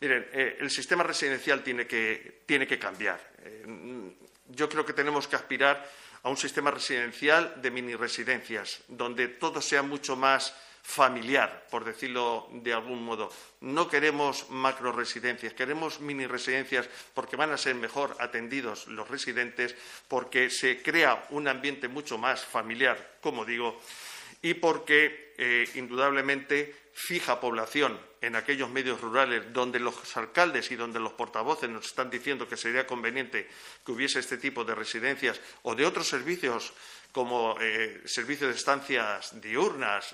Miren, el sistema residencial tiene que cambiar. Yo creo que tenemos que aspirar a un sistema residencial de miniresidencias, donde todo sea mucho más familiar, por decirlo de algún modo. No queremos macroresidencias, queremos miniresidencias porque van a ser mejor atendidos los residentes, porque se crea un ambiente mucho más familiar, como digo, y porque indudablemente fija población en aquellos medios rurales donde los alcaldes y donde los portavoces nos están diciendo que sería conveniente que hubiese este tipo de residencias o de otros servicios como servicios de estancias diurnas,